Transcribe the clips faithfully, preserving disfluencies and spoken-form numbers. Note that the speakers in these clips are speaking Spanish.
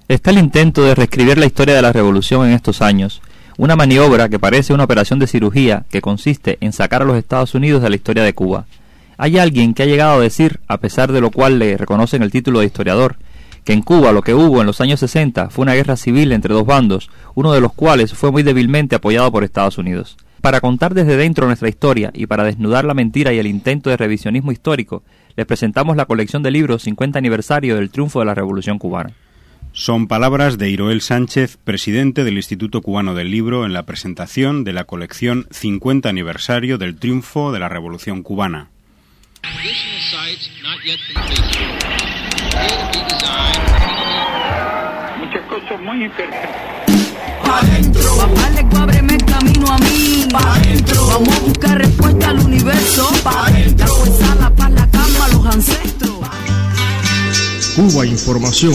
Está el intento de reescribir la historia de la revolución en estos años, una maniobra que parece una operación de cirugía que consiste en sacar a los Estados Unidos de la historia de Cuba. Hay alguien que ha llegado a decir, a pesar de lo cual le reconocen el título de historiador, que en Cuba lo que hubo en los años sesenta fue una guerra civil entre dos bandos, uno de los cuales fue muy débilmente apoyado por Estados Unidos. Para contar desde dentro nuestra historia y para desnudar la mentira y el intento de revisionismo histórico, les presentamos la colección de libros cincuenta aniversario del triunfo de la Revolución Cubana. Son palabras de Iroel Sánchez, presidente del Instituto Cubano del Libro, en la presentación de la colección cincuenta aniversario del triunfo de la Revolución Cubana. Muchas cosas muy interesantes. Pa' dentro, papá le ábreme el camino a mí. Pa' dentro, vamos a buscar respuesta al universo. Pa' dentro, la fuerza, la paz, la calma, los ancestros. Cuba Información.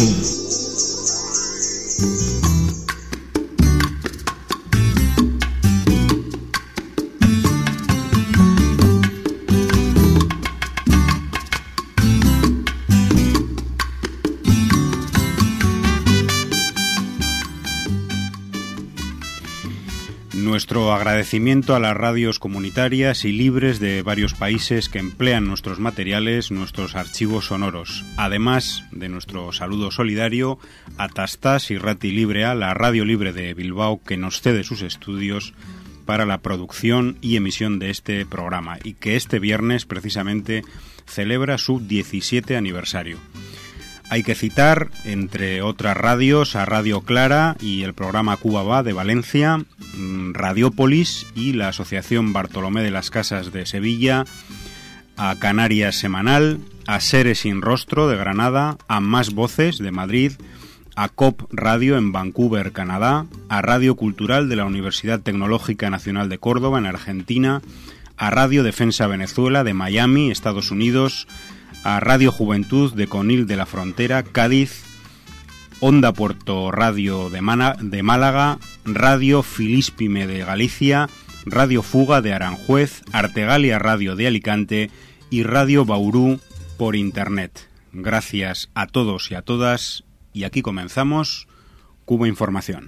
Nuestro agradecimiento a las radios comunitarias y libres de varios países que emplean nuestros materiales, nuestros archivos sonoros. Además de nuestro saludo solidario a Tastas y Rati Librea, la radio libre de Bilbao, que nos cede sus estudios para la producción y emisión de este programa y que este viernes precisamente celebra su diecisiete aniversario. Hay que citar, entre otras radios, a Radio Clara y el programa Cuba Va de Valencia, Radiópolis y la Asociación Bartolomé de las Casas de Sevilla, a Canarias Semanal, a Seres Sin Rostro de Granada, a Más Voces de Madrid, a C O P Radio en Vancouver, Canadá, a Radio Cultural de la Universidad Tecnológica Nacional de Córdoba en Argentina, a Radio Defensa Venezuela de Miami, Estados Unidos, a Radio Juventud de Conil de la Frontera, Cádiz, Onda Puerto Radio de, Mana, de Málaga, Radio Filispime de Galicia, Radio Fuga de Aranjuez, Artegalia Radio de Alicante y Radio Bauru por Internet. Gracias a todos y a todas, y aquí comenzamos Cuba Información.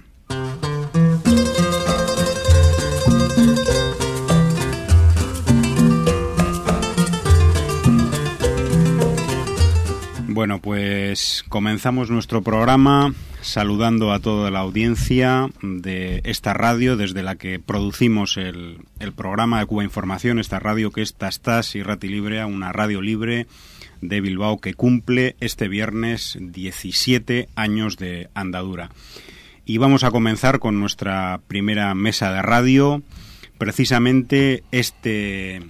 Bueno, pues comenzamos nuestro programa saludando a toda la audiencia de esta radio desde la que producimos el, el programa de Cuba Información, esta radio que es Tastas y Rati Librea, una radio libre de Bilbao que cumple este viernes diecisiete años de andadura. Y vamos a comenzar con nuestra primera mesa de radio. Precisamente este...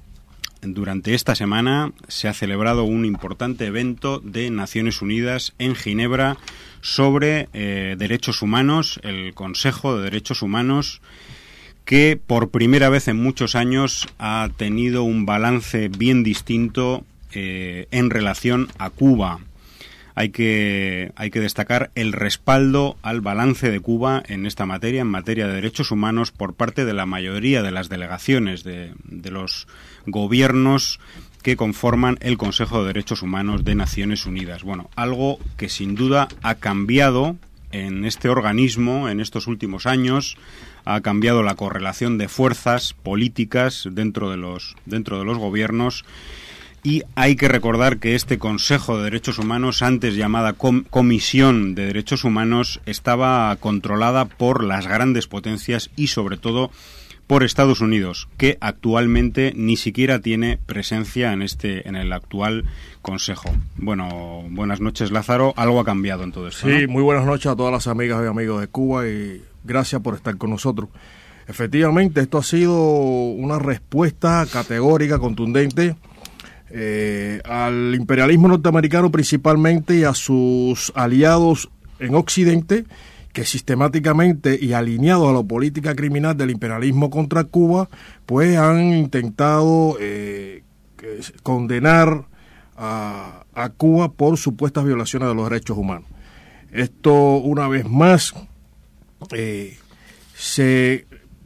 Durante esta semana se ha celebrado un importante evento de Naciones Unidas en Ginebra sobre eh, derechos humanos, el Consejo de Derechos Humanos, que por primera vez en muchos años ha tenido un balance bien distinto eh, en relación a Cuba. Hay que, hay que destacar el respaldo al balance de Cuba en esta materia, en materia de derechos humanos, por parte de la mayoría de las delegaciones de, de los gobiernos que conforman el Consejo de Derechos Humanos de Naciones Unidas. Bueno, algo que sin duda ha cambiado en este organismo en estos últimos años, ha cambiado la correlación de fuerzas políticas dentro de los, dentro de los gobiernos. Y hay que recordar que este Consejo de Derechos Humanos, antes llamada Com- Comisión de Derechos Humanos, estaba controlada por las grandes potencias y sobre todo por Estados Unidos, que actualmente ni siquiera tiene presencia en este en el actual Consejo. Bueno, buenas noches, Lázaro. Algo ha cambiado en todo esto, Sí, ¿no? Muy buenas noches a todas las amigas y amigos de Cuba y gracias por estar con nosotros. Efectivamente, esto ha sido una respuesta categórica, contundente, Eh, al imperialismo norteamericano principalmente y a sus aliados en Occidente, que sistemáticamente y alineados a la política criminal del imperialismo contra Cuba, pues han intentado eh, condenar a, a Cuba por supuestas violaciones de los derechos humanos. Esto, una vez más, eh, se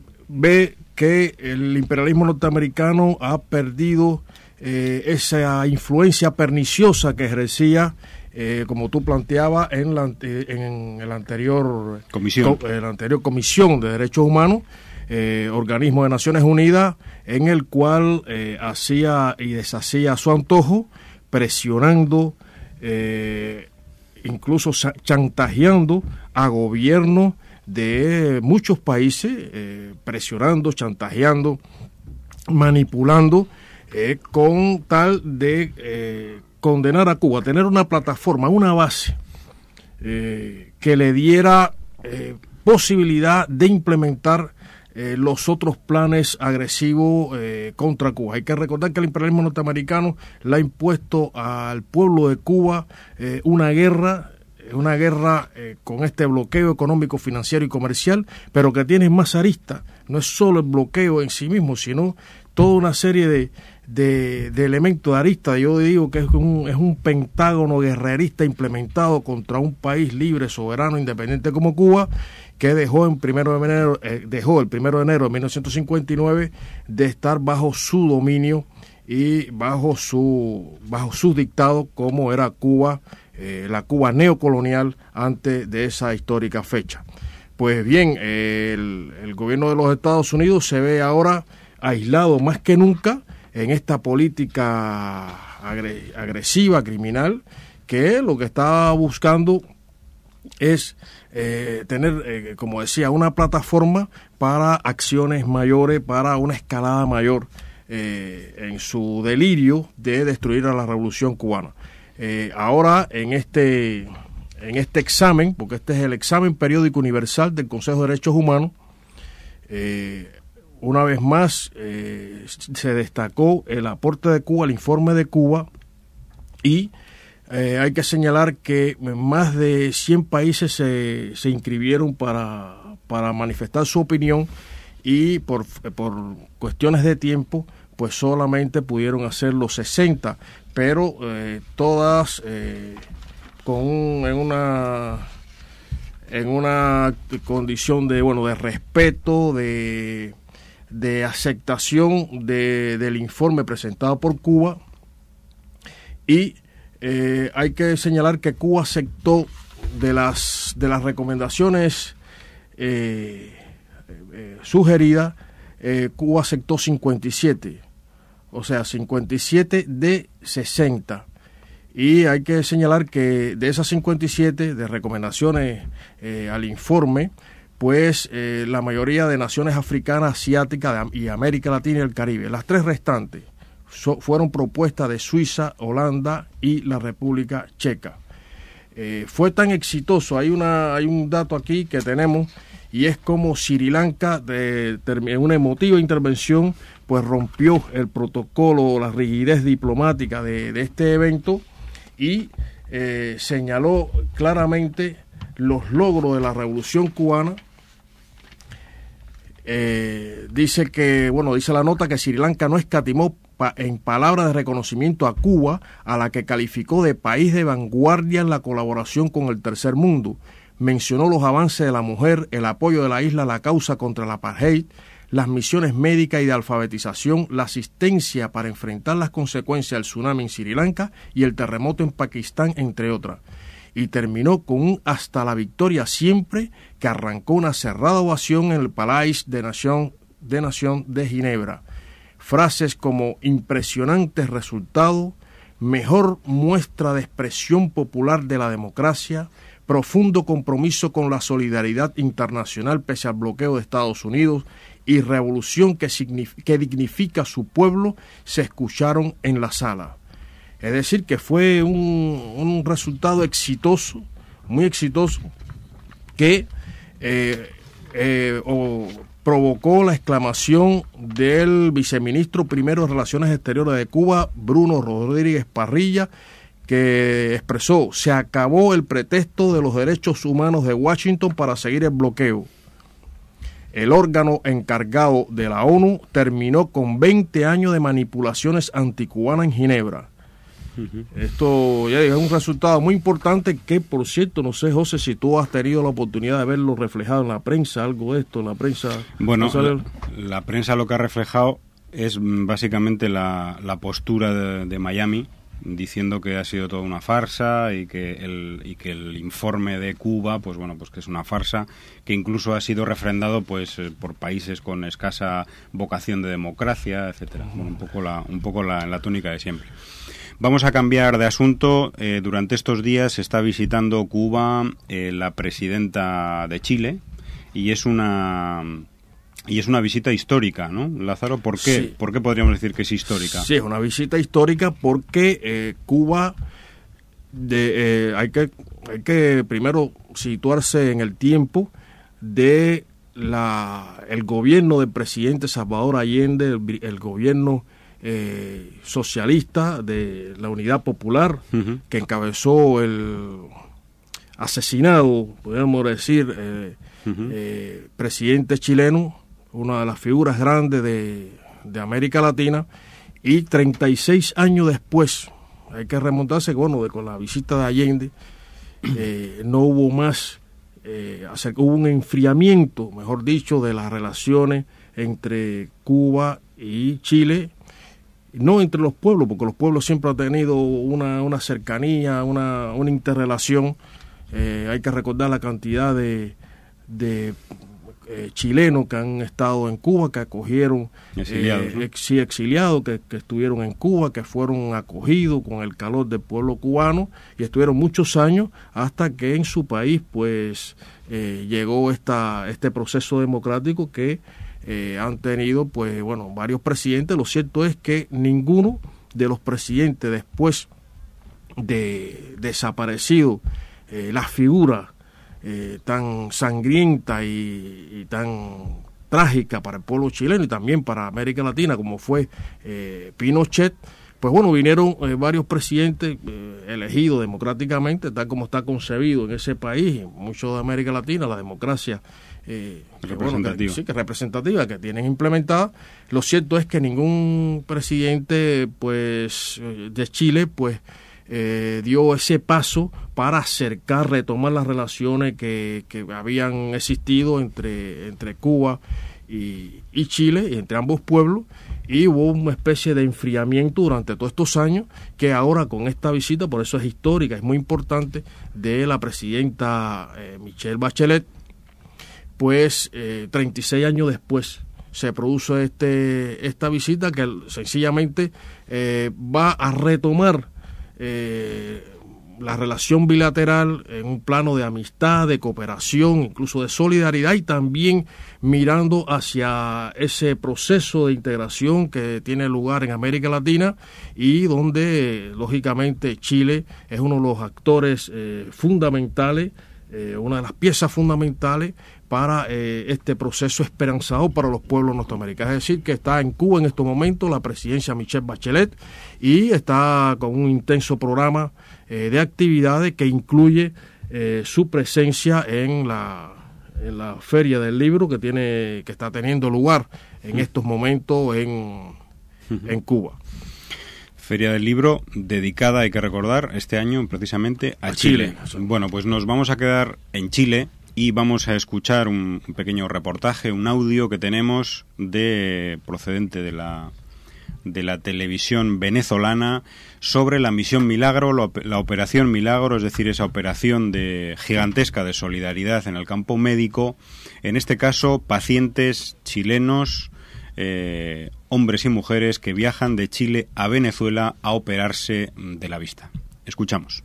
ve que el imperialismo norteamericano ha perdido Eh, esa influencia perniciosa que ejercía eh, como tú planteabas en la en el anterior comisión, co, en la anterior comisión de Derechos Humanos, eh, organismo de Naciones Unidas, en el cual eh, hacía y deshacía a su antojo, presionando, eh, incluso chantajeando a gobiernos de muchos países, eh, presionando, chantajeando, manipulando, eh, con tal de eh, condenar a Cuba, tener una plataforma, una base eh, que le diera eh, posibilidad de implementar eh, los otros planes agresivos eh, contra Cuba. Hay que recordar que el imperialismo norteamericano le ha impuesto al pueblo de Cuba eh, una guerra, una guerra eh, con este bloqueo económico, financiero y comercial, pero que tiene más aristas. No es solo el bloqueo en sí mismo, sino toda una serie de, de, de elementos de aristas. Yo digo que es un, es un pentágono guerrerista implementado contra un país libre, soberano, independiente como Cuba, que dejó en primero de enero, eh, dejó el primero de enero de mil novecientos cincuenta y nueve de estar bajo su dominio y bajo su bajo su dictado, como era Cuba, eh, la Cuba neocolonial antes de esa histórica fecha. Pues bien, eh, el, el gobierno de los Estados Unidos se ve ahora aislado más que nunca en esta política agre, agresiva, criminal, que lo que está buscando es eh, tener, eh, como decía, una plataforma para acciones mayores, para una escalada mayor eh, en su delirio de destruir a la revolución cubana. Eh, ahora, en este, en este examen, porque este es el examen periódico universal del Consejo de Derechos Humanos, eh, una vez más eh, se destacó el aporte de Cuba, el informe de Cuba, y eh, hay que señalar que más de cien países se, se inscribieron para, para manifestar su opinión, y por, por cuestiones de tiempo pues solamente pudieron hacerlo sesenta, pero eh, todas eh, con un, en una en una condición de bueno de respeto, de de aceptación de, del informe presentado por Cuba. Y eh, hay que señalar que Cuba aceptó de las de las recomendaciones eh, eh, sugeridas, eh, Cuba aceptó cincuenta y siete, o sea, cincuenta y siete de sesenta. Y hay que señalar que de esas cincuenta y siete de recomendaciones eh, al informe, pues eh, la mayoría de naciones africanas, asiáticas y América Latina y el Caribe. Las tres restantes so, fueron propuestas de Suiza, Holanda y la República Checa. Eh, fue tan exitoso, hay una hay un dato aquí que tenemos, y es como Sri Lanka, de, de, en una emotiva intervención, pues rompió el protocolo, la rigidez diplomática de, de este evento, y eh, señaló claramente los logros de la Revolución Cubana. Eh, dice que, bueno, dice la nota que Sri Lanka no escatimó pa, en palabras de reconocimiento a Cuba, a la que calificó de país de vanguardia en la colaboración con el tercer mundo. Mencionó los avances de la mujer, el apoyo de la isla a la causa contra el apartheid, las misiones médicas y de alfabetización, la asistencia para enfrentar las consecuencias del tsunami en Sri Lanka y el terremoto en Pakistán, entre otras. Y terminó con un hasta la victoria siempre, que arrancó una cerrada ovación en el Palais de Nation de, Nation de Ginebra. Frases como impresionantes resultados, mejor muestra de expresión popular de la democracia, profundo compromiso con la solidaridad internacional pese al bloqueo de Estados Unidos y revolución que, que dignifica a su pueblo, se escucharon en la sala. Es decir, que fue un, un resultado exitoso, muy exitoso, que eh, eh, o provocó la exclamación del viceministro primero de Relaciones Exteriores de Cuba, Bruno Rodríguez Parrilla, que expresó: se acabó el pretexto de los derechos humanos de Washington para seguir el bloqueo. El órgano encargado de la ONU terminó con veinte años de manipulaciones anticubanas en Ginebra. Uh-huh. Esto ya es un resultado muy importante que, por cierto, no sé, José, si tú has tenido la oportunidad de verlo reflejado en la prensa, algo de esto, en la prensa. Bueno, ¿no la, la prensa lo que ha reflejado es básicamente la, la postura de, de Miami, diciendo que ha sido toda una farsa y que el y que el informe de Cuba, pues bueno, pues que es una farsa, que incluso ha sido refrendado pues por países con escasa vocación de democracia, etcétera. Bueno, un poco la un poco la, la tónica de siempre. Vamos a cambiar de asunto. Eh, durante estos días se está visitando Cuba eh, la presidenta de Chile y es una Y es una visita histórica, ¿no, Lázaro? ¿Por qué? Sí. ¿Por qué podríamos decir que es histórica? Sí, es una visita histórica porque eh, Cuba, de, eh, hay que hay que primero situarse en el tiempo de la el gobierno del presidente Salvador Allende, el, el gobierno eh, socialista de la Unidad Popular, uh-huh. que encabezó el asesinado, podríamos decir, eh, uh-huh. eh, presidente chileno, una de las figuras grandes de, de América Latina, y treinta y seis años después, hay que remontarse, bueno, de, con la visita de Allende, eh, no hubo más, eh, hubo un enfriamiento, mejor dicho, de las relaciones entre Cuba y Chile, no entre los pueblos, porque los pueblos siempre han tenido una, una cercanía, una, una interrelación. Eh, hay que recordar la cantidad de... de Eh, chilenos que han estado en Cuba, que acogieron exiliados, eh, ¿no? ex, sí, exiliados que, que estuvieron en Cuba, que fueron acogidos con el calor del pueblo cubano y estuvieron muchos años hasta que en su país pues eh, llegó esta este proceso democrático que eh, han tenido pues bueno varios presidentes. Lo cierto es que ninguno de los presidentes después de desaparecido eh, las figuras Eh, tan sangrienta y, y tan trágica para el pueblo chileno y también para América Latina como fue eh, Pinochet, pues bueno, vinieron eh, varios presidentes eh, elegidos democráticamente, tal como está concebido en ese país, en mucho de América Latina, la democracia eh, representativa. Que, bueno, que, sí, que representativa, que tienen implementada. Lo cierto es que ningún presidente pues de Chile pues Eh, dio ese paso para acercar, retomar las relaciones que, que habían existido entre, entre Cuba y, y Chile, y entre ambos pueblos, y hubo una especie de enfriamiento durante todos estos años que ahora con esta visita, por eso es histórica, es muy importante, de la presidenta eh, Michelle Bachelet, pues eh, treinta y seis años después se produce este esta visita que sencillamente eh, va a retomar Eh, la relación bilateral en un plano de amistad, de cooperación, incluso de solidaridad, y también mirando hacia ese proceso de integración que tiene lugar en América Latina y donde lógicamente Chile es uno de los actores eh, fundamentales, eh, una de las piezas fundamentales para eh, este proceso esperanzador para los pueblos norteamericanos. Es decir, que está en Cuba en estos momentos la presidencia Michelle Bachelet y está con un intenso programa eh, de actividades que incluye eh, su presencia en la, en la Feria del Libro que tiene que está teniendo lugar en estos momentos en, en Cuba. Feria del Libro dedicada, hay que recordar, este año precisamente a, a Chile. Chile. Bueno, pues nos vamos a quedar en Chile y vamos a escuchar un pequeño reportaje, un audio que tenemos de procedente de la de la televisión venezolana sobre la misión Milagro, la, la operación Milagro, es decir, esa operación de gigantesca de solidaridad en el campo médico, en este caso pacientes chilenos, eh, hombres y mujeres que viajan de Chile a Venezuela a operarse de la vista. Escuchamos.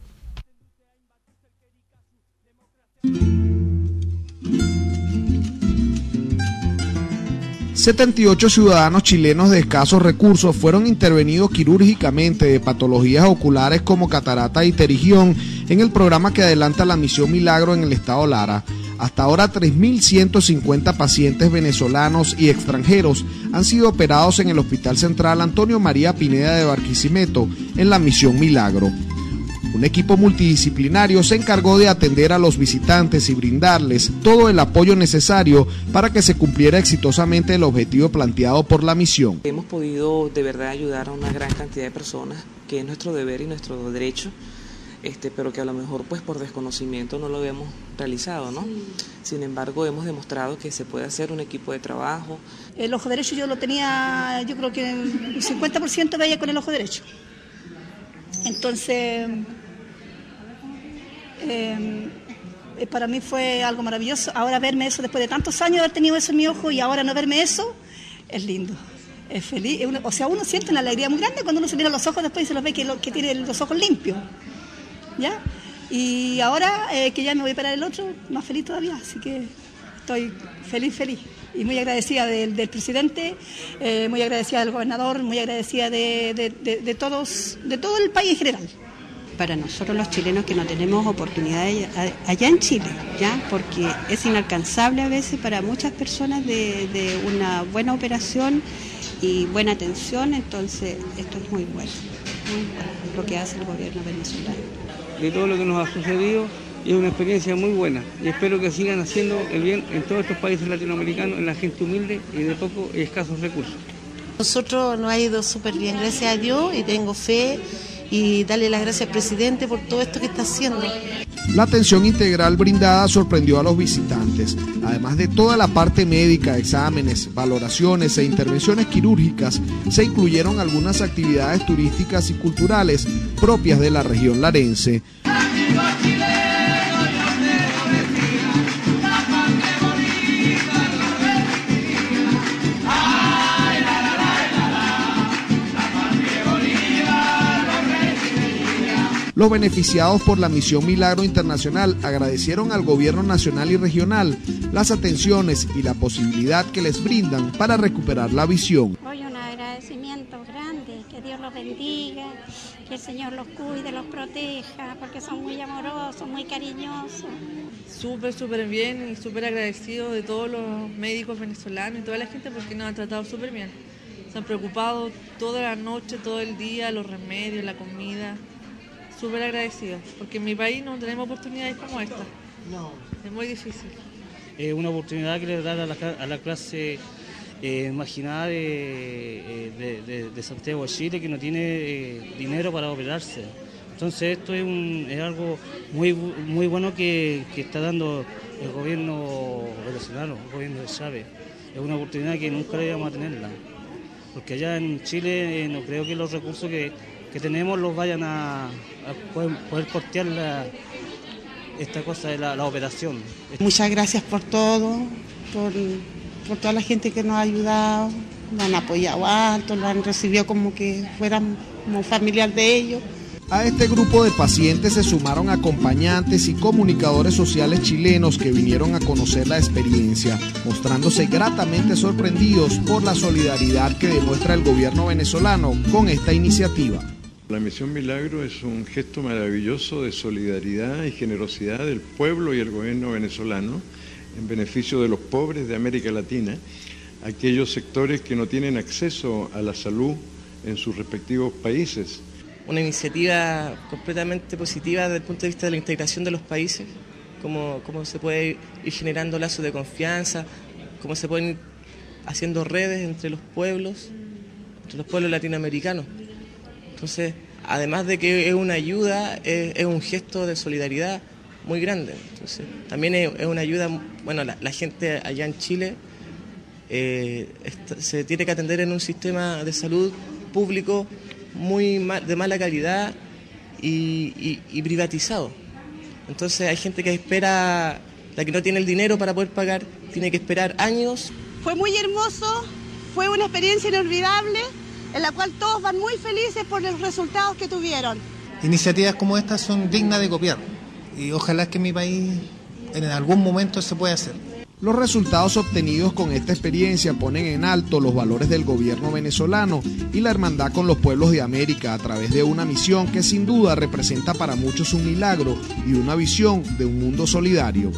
setenta y ocho ciudadanos chilenos de escasos recursos fueron intervenidos quirúrgicamente de patologías oculares como catarata y pterigión en el programa que adelanta la misión Milagro en el estado Lara. Hasta ahora tres mil ciento cincuenta pacientes venezolanos y extranjeros han sido operados en el Hospital Central Antonio María Pineda de Barquisimeto en la misión Milagro. Un equipo multidisciplinario se encargó de atender a los visitantes y brindarles todo el apoyo necesario para que se cumpliera exitosamente el objetivo planteado por la misión. Hemos podido de verdad ayudar a una gran cantidad de personas, que es nuestro deber y nuestro derecho, este, pero que a lo mejor pues por desconocimiento no lo habíamos realizado, ¿no? Sí. Sin embargo, hemos demostrado que se puede hacer un equipo de trabajo. El ojo derecho yo lo tenía, yo creo que el cincuenta por ciento veía con el ojo derecho. Entonces, eh, para mí fue algo maravilloso. Ahora verme eso, después de tantos años de haber tenido eso en mi ojo y ahora no verme eso, es lindo. Es feliz. Es uno, o sea, uno siente una alegría muy grande cuando uno se mira los ojos después y se los ve que, lo, que tiene los ojos limpios. ¿Ya? Y ahora eh, que ya me voy a operar el otro, más feliz todavía. Así que estoy feliz, feliz. Y muy agradecida del, del presidente, eh, muy agradecida del gobernador, muy agradecida de, de, de, de todos, de todo el país en general. Para nosotros los chilenos que no tenemos oportunidades allá en Chile, ¿ya? Porque es inalcanzable a veces para muchas personas de, de una buena operación y buena atención, entonces esto es muy bueno, muy bueno lo que hace el gobierno venezolano. De todo lo que nos ha sucedido, es una experiencia muy buena y espero que sigan haciendo el bien en todos estos países latinoamericanos, en la gente humilde y de pocos y escasos recursos. Nosotros nos ha ido súper bien, gracias a Dios, y tengo fe y darle las gracias al presidente por todo esto que está haciendo. La atención integral brindada sorprendió a los visitantes. Además de toda la parte médica, exámenes, valoraciones e intervenciones quirúrgicas, se incluyeron algunas actividades turísticas y culturales propias de la región larense. Los beneficiados por la Misión Milagro Internacional agradecieron al gobierno nacional y regional las atenciones y la posibilidad que les brindan para recuperar la visión. Hoy un agradecimiento grande, que Dios los bendiga, que el Señor los cuide, los proteja, porque son muy amorosos, muy cariñosos. Súper, súper bien y súper agradecido de todos los médicos venezolanos y toda la gente porque nos han tratado súper bien. Se han preocupado toda la noche, todo el día, los remedios, la comida. Súper agradecido, porque en mi país no tenemos oportunidades como esta. No. Es muy difícil. Es una oportunidad que le da a la, a la clase eh, marginada de, de, de, de Santiago de Chile, que no tiene eh, dinero para operarse. Entonces esto es, un, es algo muy, muy bueno que, que está dando el gobierno venezolano, el gobierno de Chávez. Es una oportunidad que nunca le íbamos a tenerla, porque allá en Chile eh, no creo que los recursos que que tenemos los vayan a, a poder, poder costear la, esta cosa de la, la operación. Muchas gracias por todo, por, por toda la gente que nos ha ayudado, nos han apoyado alto, lo han recibido como que fueran como familiar de ellos. A este grupo de pacientes se sumaron acompañantes y comunicadores sociales chilenos que vinieron a conocer la experiencia, mostrándose gratamente sorprendidos por la solidaridad que demuestra el gobierno venezolano con esta iniciativa. La Misión Milagro es un gesto maravilloso de solidaridad y generosidad del pueblo y el gobierno venezolano en beneficio de los pobres de América Latina, aquellos sectores que no tienen acceso a la salud en sus respectivos países. Una iniciativa completamente positiva desde el punto de vista de la integración de los países, cómo, cómo se puede ir generando lazos de confianza, cómo se pueden ir haciendo redes entre los pueblos, entre los pueblos latinoamericanos. Entonces, además de que es una ayuda, es, es un gesto de solidaridad muy grande. Entonces, también es, es una ayuda, bueno, la, la gente allá en Chile eh, está, se tiene que atender en un sistema de salud público muy mal, de mala calidad y, y, y privatizado. Entonces hay gente que espera, la que no tiene el dinero para poder pagar, tiene que esperar años. Fue muy hermoso, fue una experiencia inolvidable, en la cual todos van muy felices por los resultados que tuvieron. Iniciativas como estas son dignas de copiar y ojalá que en mi país en algún momento se pueda hacer. Los resultados obtenidos con esta experiencia ponen en alto los valores del gobierno venezolano y la hermandad con los pueblos de América a través de una misión que sin duda representa para muchos un milagro y una visión de un mundo solidario.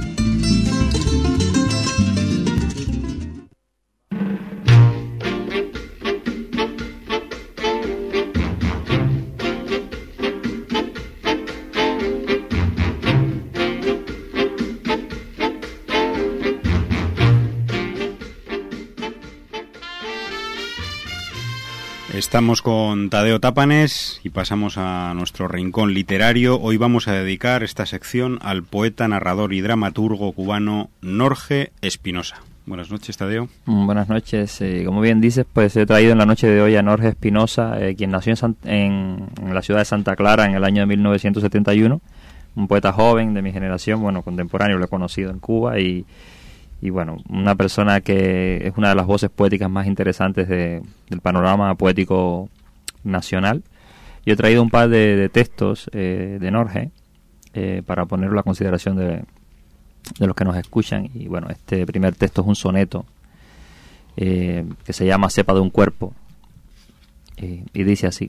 Estamos con Tadeo Tápanes y pasamos a nuestro rincón literario. Hoy vamos a dedicar esta sección al poeta, narrador y dramaturgo cubano Norge Espinosa. Buenas noches, Tadeo. Mm, buenas noches. Eh, como bien dices, pues he traído en la noche de hoy a Norge Espinosa, eh, quien nació en, San, en, en la ciudad de Santa Clara en el año de mil novecientos setenta y uno. Un poeta joven de mi generación, bueno, contemporáneo, lo he conocido en Cuba y, y bueno, una persona que es una de las voces poéticas más interesantes de, del panorama poético nacional. Yo he traído un par de, de textos eh, de Norge eh, para ponerlo a consideración de, de los que nos escuchan. Y bueno, este primer texto es un soneto eh, que se llama Cepa de un cuerpo eh, y dice así: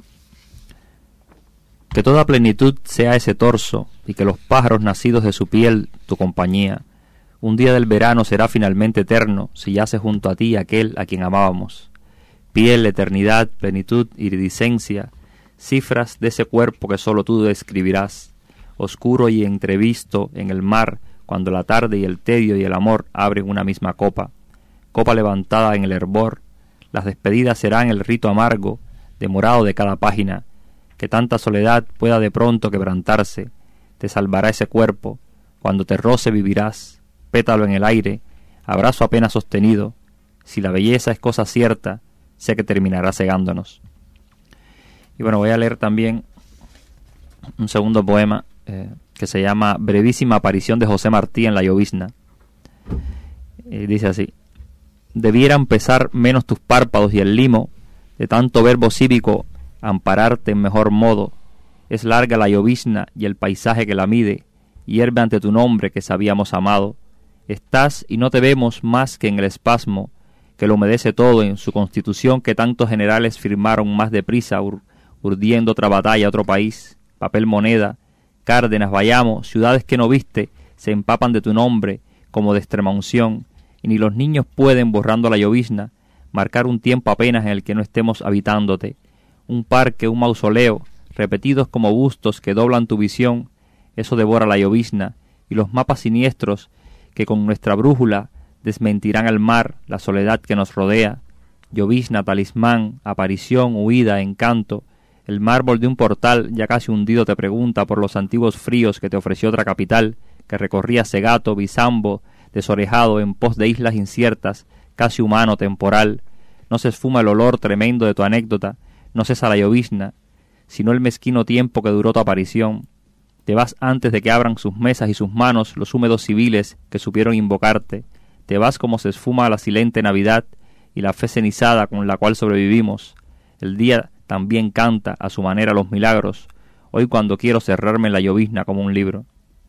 que toda plenitud sea ese torso y que los pájaros nacidos de su piel tu compañía. Un día del verano será finalmente eterno si yace junto a ti aquel a quien amábamos. Piel, eternidad, plenitud, iridiscencia, cifras de ese cuerpo que solo tú describirás, oscuro y entrevisto en el mar, cuando la tarde y el tedio y el amor abren una misma copa, copa levantada en el hervor. Las despedidas serán el rito amargo, demorado de cada página, que tanta soledad pueda de pronto quebrantarse. Te salvará ese cuerpo, cuando te roce vivirás, pétalo en el aire, abrazo apenas sostenido. Si la belleza es cosa cierta, sé que terminará cegándonos. Y bueno, voy a leer también un segundo poema eh, que se llama Brevísima aparición de José Martí en la llovizna. Y dice así: debieran pesar menos tus párpados y el limo, de tanto verbo cívico ampararte en mejor modo. Es larga la llovizna y el paisaje que la mide, hierve ante tu nombre que sabíamos amado. Estás y no te vemos más que en el espasmo, que lo humedece todo en su constitución, que tantos generales firmaron más deprisa, ur urdiendo otra batalla, otro país. Papel moneda, Cárdenas, Bayamo, ciudades que no viste, se empapan de tu nombre como de extrema unción, y ni los niños pueden, borrando la llovizna, marcar un tiempo apenas en el que no estemos habitándote. Un parque, un mausoleo, repetidos como bustos que doblan tu visión, eso devora la llovizna, y los mapas siniestros que con nuestra brújula desmentirán el mar, la soledad que nos rodea. Llovizna, talismán, aparición, huida, encanto. El mármol de un portal ya casi hundido te pregunta por los antiguos fríos que te ofreció otra capital, que recorría Segato, Bizambo, desorejado en pos de islas inciertas, casi humano, temporal. No se esfuma el olor tremendo de tu anécdota, no cesa la llovizna, sino el mezquino tiempo que duró tu aparición. Te vas antes de que abran sus mesas y sus manos los húmedos civiles que supieron invocarte. Te vas como se esfuma la silente Navidad y la fe cenizada con la cual sobrevivimos. El día también canta a su manera los milagros, hoy cuando quiero cerrarme en la llovizna como un libro.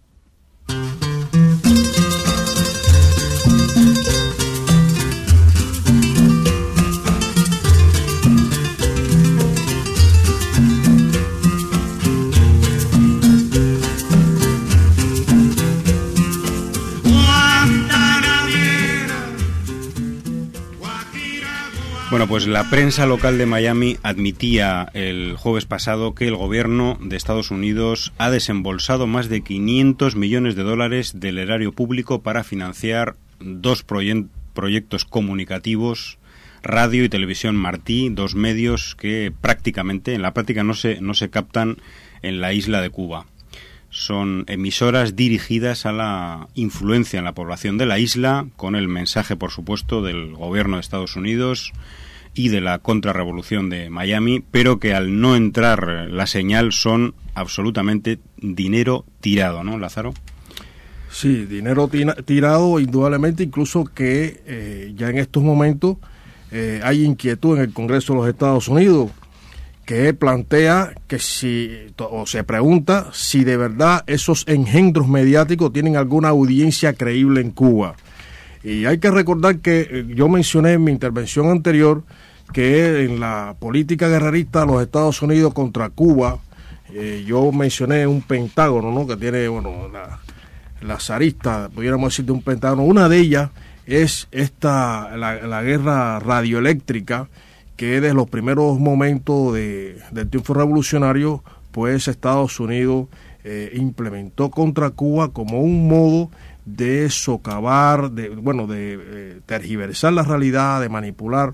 Bueno, pues la prensa local de Miami admitía el jueves pasado que el gobierno de Estados Unidos ha desembolsado más de quinientos millones de dólares del erario público para financiar dos proye- proyectos comunicativos, Radio y Televisión Martí, dos medios que prácticamente, en la práctica, no se, no se captan en la isla de Cuba. Son emisoras dirigidas a la influencia en la población de la isla, con el mensaje, por supuesto, del gobierno de Estados Unidos y de la contrarrevolución de Miami, pero que al no entrar la señal son absolutamente dinero tirado, ¿no, Lázaro? Sí, dinero tina, tirado, indudablemente, incluso que eh, ya en estos momentos eh, hay inquietud en el Congreso de los Estados Unidos, que plantea que si, o se pregunta si de verdad esos engendros mediáticos tienen alguna audiencia creíble en Cuba. Y hay que recordar que yo mencioné en mi intervención anterior que en la política guerrerista de los Estados Unidos contra Cuba, eh, yo mencioné un pentágono, ¿no?, que tiene, bueno, la, las aristas, pudiéramos decir, de un pentágono. Una de ellas es esta la, la guerra radioeléctrica, que desde los primeros momentos de, del triunfo revolucionario, pues Estados Unidos eh, implementó contra Cuba como un modo de socavar, de bueno, de eh, tergiversar la realidad, de manipular,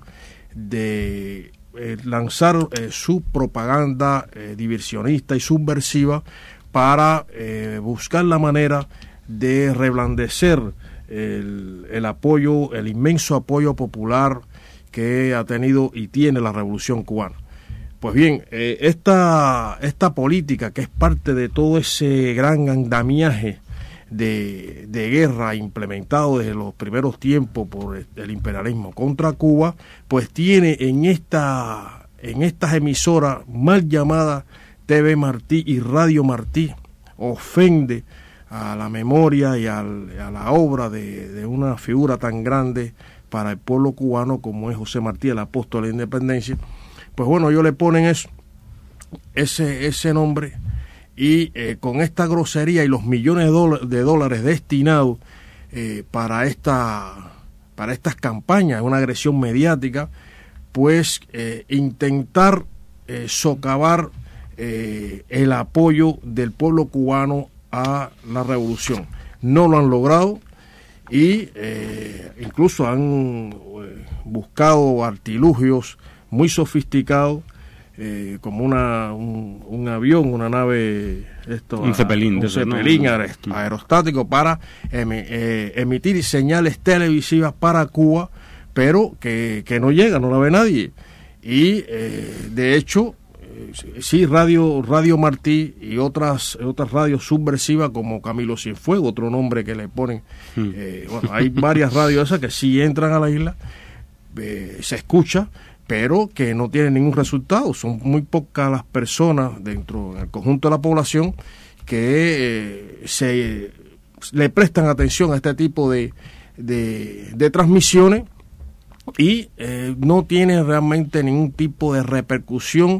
de eh, lanzar eh, su propaganda eh, diversionista y subversiva para eh, buscar la manera de reblandecer el, el apoyo, el inmenso apoyo popular que ha tenido y tiene la Revolución Cubana. Pues bien, eh, esta, esta política, que es parte de todo ese gran andamiaje de, de guerra implementado desde los primeros tiempos por el imperialismo contra Cuba, pues tiene en esta en estas emisoras mal llamadas T V Martí y Radio Martí, ofende a la memoria y al, a la obra de, de una figura tan grande para el pueblo cubano como es José Martí, el apóstol de la independencia. Pues bueno, ellos le ponen eso, ese, ese nombre, y eh, con esta grosería y los millones de, dola- de dólares destinados eh, para esta para estas campañas, una agresión mediática, pues eh, intentar eh, socavar eh, el apoyo del pueblo cubano a la revolución. No lo han logrado y eh, incluso han eh, buscado artilugios muy sofisticados, eh, como una un, un avión, una nave, esto, un cepelín, un cepelín ¿no? aerostático para emi, eh, emitir señales televisivas para Cuba, pero que, que no llega, no la ve nadie. Y eh, de hecho, eh, sí, Radio Radio Martí y otras otras radios subversivas como Camilo Cienfuegos, otro nombre que le ponen. Hmm. Eh, bueno, hay varias radios esas que sí entran a la isla, eh, se escucha, pero que no tienen ningún resultado. Son muy pocas las personas dentro del conjunto de la población que eh, se le prestan atención a este tipo de, de, de transmisiones. Y eh, no tiene realmente ningún tipo de repercusión,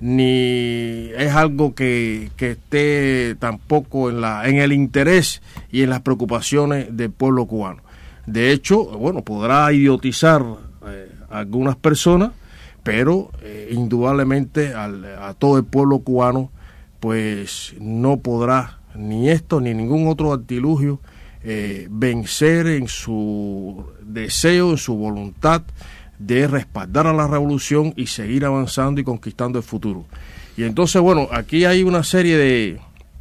ni es algo que, que esté tampoco en la en el interés y en las preocupaciones del pueblo cubano. De hecho, bueno, podrá idiotizar eh, a algunas personas, pero eh, indudablemente al, a todo el pueblo cubano, pues no podrá ni esto ni ningún otro artilugio Eh, vencer en su deseo, en su voluntad de respaldar a la revolución y seguir avanzando y conquistando el futuro. Y entonces, bueno, aquí hay una serie de,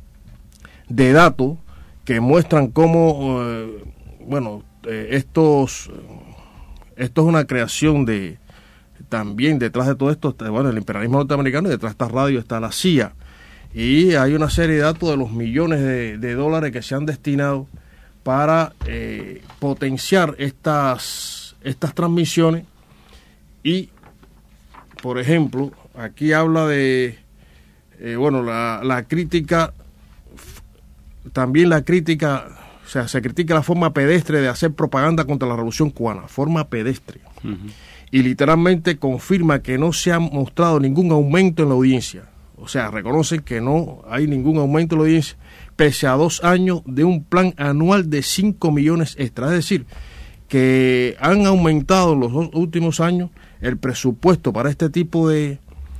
de datos que muestran cómo, eh, bueno, eh, estos, esto es una creación de, también detrás de todo esto, bueno, el imperialismo norteamericano, y detrás de esta radio está la C I A. Y hay una serie de datos de los millones de, de dólares que se han destinado para eh, potenciar estas, estas transmisiones. Y, por ejemplo, aquí habla de, eh, bueno, la, la crítica, también la crítica, o sea, se critica la forma pedestre de hacer propaganda contra la revolución cubana, forma pedestre. Uh-huh. Y literalmente confirma que no se ha mostrado ningún aumento en la audiencia. O sea, reconocen que no hay ningún aumento en la audiencia, pese a dos años de un plan anual de cinco millones extra. Es decir, que han aumentado en los dos últimos años el presupuesto para este tipo de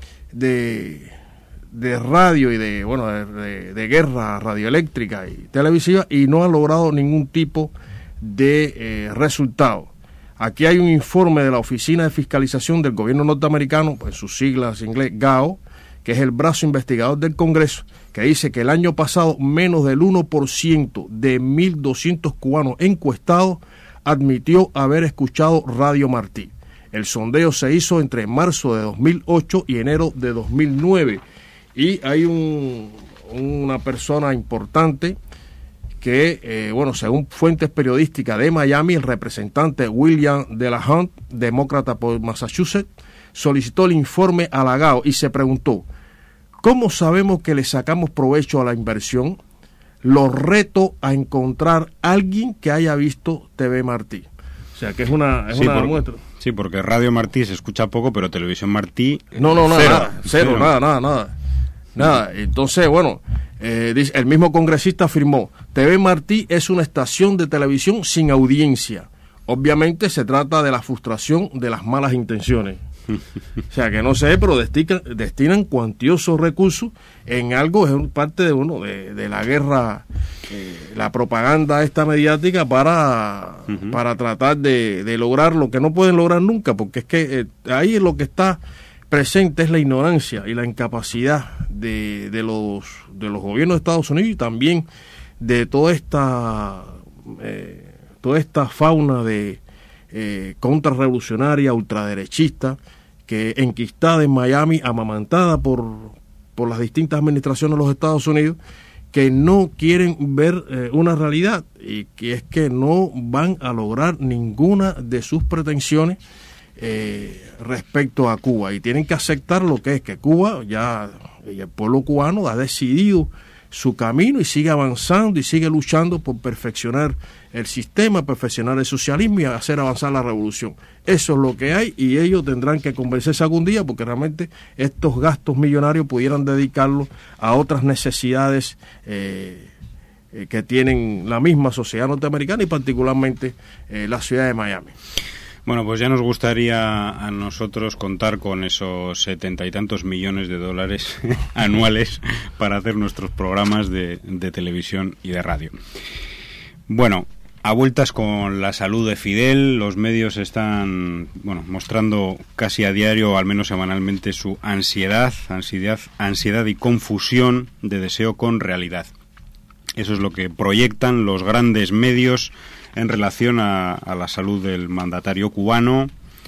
de, de radio y de bueno de, de, de guerra radioeléctrica y televisiva, y no han logrado ningún tipo de eh, resultado. Aquí hay un informe de la Oficina de Fiscalización del Gobierno Norteamericano, pues sus siglas en inglés G A O, que es el brazo investigador del Congreso, que dice que el año pasado menos del uno por ciento de mil doscientos cubanos encuestados admitió haber escuchado Radio Martí. El sondeo se hizo entre marzo de dos mil ocho y enero de dos mil nueve. Y hay un, una persona importante que, eh, bueno, según fuentes periodísticas de Miami, el representante William Delahunt, demócrata por Massachusetts, solicitó el informe a la G A O y se preguntó: ¿cómo sabemos que le sacamos provecho a la inversión? Lo reto a encontrar a alguien que haya visto T V Martí. O sea, que es una, es sí, una por, muestra. Sí, porque Radio Martí se escucha poco, pero Televisión Martí... No, no, cero, nada, cero, cero, nada, nada, nada. Nada. Entonces, bueno, eh, dice, el mismo congresista afirmó: T V Martí es una estación de televisión sin audiencia. Obviamente se trata de la frustración de las malas intenciones. O sea, que no sé, pero destinan, destinan cuantiosos recursos en algo, es parte de uno de, de la guerra, eh, la propaganda esta mediática para, uh-huh. para tratar de, de lograr lo que no pueden lograr nunca, porque es que eh, ahí lo que está presente es la ignorancia y la incapacidad de, de los de los gobiernos de Estados Unidos y también de toda esta eh, toda esta fauna de eh, contrarrevolucionaria, ultraderechista, que enquistada en Miami, amamantada por, por las distintas administraciones de los Estados Unidos, que no quieren ver eh, una realidad, y que es que no van a lograr ninguna de sus pretensiones eh, respecto a Cuba, y tienen que aceptar lo que es que Cuba, ya el pueblo cubano ha decidido su camino y sigue avanzando y sigue luchando por perfeccionar el sistema, perfeccionar el socialismo y hacer avanzar la revolución. Eso es lo que hay, y ellos tendrán que convencerse algún día, porque realmente estos gastos millonarios pudieran dedicarlos a otras necesidades eh, eh, que tienen la misma sociedad norteamericana y particularmente eh, la ciudad de Miami. Bueno, pues ya nos gustaría a nosotros contar con esos setenta y tantos millones de dólares anuales para hacer nuestros programas de, de televisión y de radio. Bueno, a vueltas con la salud de Fidel, los medios están, bueno, mostrando casi a diario, o al menos semanalmente, su ansiedad, ansiedad, ansiedad y confusión de deseo con realidad. Eso es lo que proyectan los grandes medios en relación a, a la salud del mandatario cubano.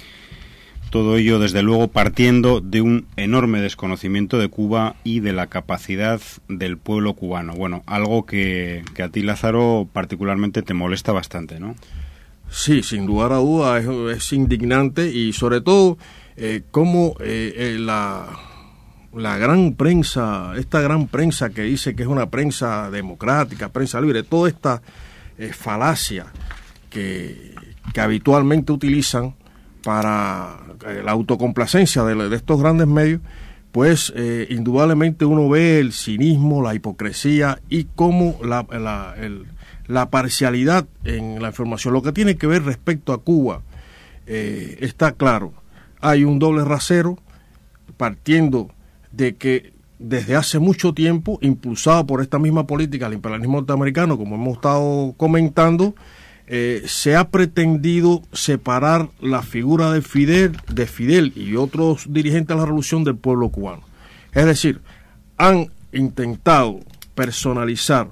Todo ello, desde luego, partiendo de un enorme desconocimiento de Cuba y de la capacidad del pueblo cubano. Bueno, algo que, que a ti, Lázaro, particularmente te molesta bastante, ¿no? Sí, sin lugar a duda, es, es indignante, y sobre todo eh, cómo eh, eh, la, la gran prensa, esta gran prensa que dice que es una prensa democrática, prensa libre, toda esta eh, falacia que, que habitualmente utilizan para la autocomplacencia de, de estos grandes medios, pues eh, indudablemente uno ve el cinismo, la hipocresía y cómo la, la, el, la parcialidad en la información. Lo que tiene que ver respecto a Cuba eh, está claro. Hay un doble rasero, partiendo de que desde hace mucho tiempo, impulsado por esta misma política del imperialismo norteamericano, como hemos estado comentando, Eh, se ha pretendido separar la figura de Fidel, de Fidel y otros dirigentes de la revolución del pueblo cubano. Es decir, han intentado personalizar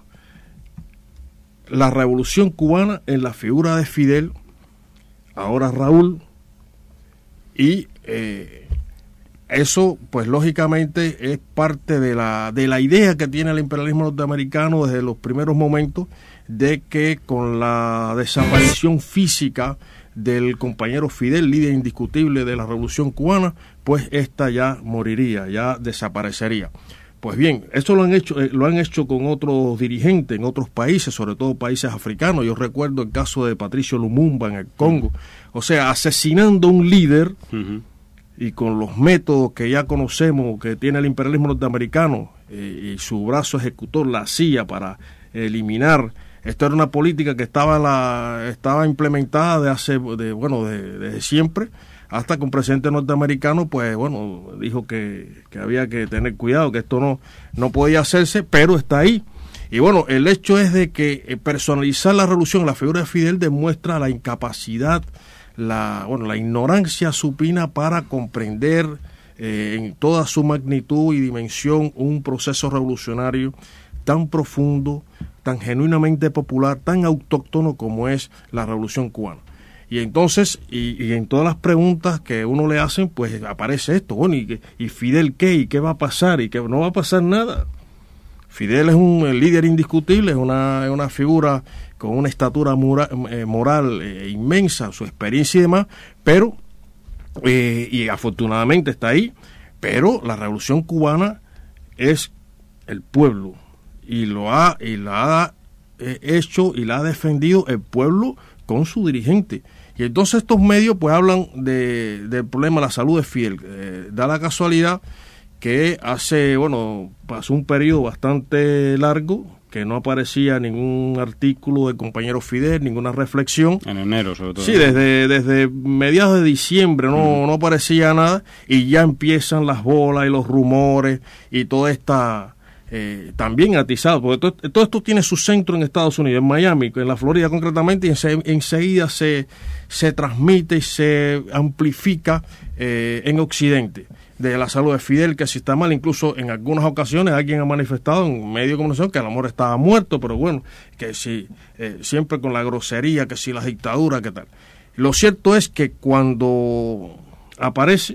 la revolución cubana en la figura de Fidel, ahora Raúl, y eh, eso, pues lógicamente, es parte de la, de la idea que tiene el imperialismo norteamericano desde los primeros momentos, de que con la desaparición física del compañero Fidel, líder indiscutible de la revolución cubana, pues esta ya moriría, ya desaparecería. Pues bien, esto lo han hecho, eh, lo han hecho con otros dirigentes en otros países, sobre todo países africanos. Yo recuerdo el caso de Patricio Lumumba en el Congo, o sea, asesinando a un líder. Uh-huh. Y con los métodos que ya conocemos que tiene el imperialismo norteamericano eh, y su brazo ejecutor, la C I A, para eliminar. Esto era una política que estaba la estaba implementada de hace de bueno de, desde siempre, hasta que un presidente norteamericano pues bueno dijo que, que había que tener cuidado, que esto no no podía hacerse, pero está ahí. Y bueno, el hecho es de que personalizar la revolución en la figura de Fidel demuestra la incapacidad, la bueno la ignorancia supina para comprender eh, en toda su magnitud y dimensión un proceso revolucionario tan profundo, tan genuinamente popular, tan autóctono como es la revolución cubana. Y entonces, y, y en todas las preguntas que uno le hacen, pues aparece esto, bueno, ¿y, y Fidel qué? ¿Y qué va a pasar? ¿Y qué? No va a pasar nada. Fidel es un líder indiscutible, es una, es una figura con una estatura mora, eh, moral eh, inmensa, su experiencia y demás, pero, eh, y afortunadamente está ahí, pero la revolución cubana es el pueblo, y lo ha y la ha eh, hecho y la ha defendido el pueblo con su dirigente. Y entonces estos medios pues hablan de, del problema de la salud de Fidel. Eh, da la casualidad que hace, bueno, pasó un periodo bastante largo que no aparecía ningún artículo del compañero Fidel, ninguna reflexión. En enero, sobre todo. Sí, desde, desde mediados de diciembre no, uh-huh. no aparecía nada, y ya empiezan las bolas y los rumores y toda esta eh, también atizado, porque todo, todo esto tiene su centro en Estados Unidos, en Miami, en la Florida concretamente, y ense, enseguida se, se transmite y se amplifica eh, en Occidente, de la salud de Fidel, que si está mal, incluso en algunas ocasiones alguien ha manifestado en medio de comunicación que a lo mejor estaba muerto, pero bueno, que si, eh, siempre con la grosería, que si la dictadura, que tal. Lo cierto es que cuando aparece,